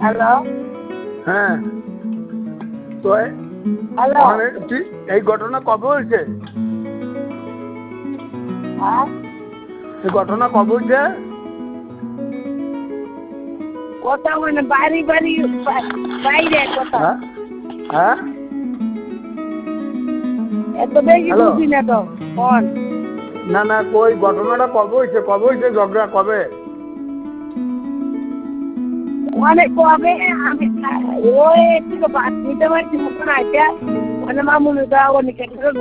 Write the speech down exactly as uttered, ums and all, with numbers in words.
Hello হ্যাঁ তো hello ওখানে তুই এই ঘটনা কবে হয়েছে? হ্যাঁ এই ঘটনা কবে হয়েছে? কথা মানে বাড়ি বাড়ি বাইরে কথা হ্যাঁ হ্যাঁ এত বেশি হ্যালো বুঝি না তো ফোন না না ওই ঘটনাটা কবে হয়েছে কবে হয়েছে ঝগড়া কবে? মানে কবে আমি ওই একটু বাদ নিতে পারছি মতন আইটা মানে মামুনি দা অনেক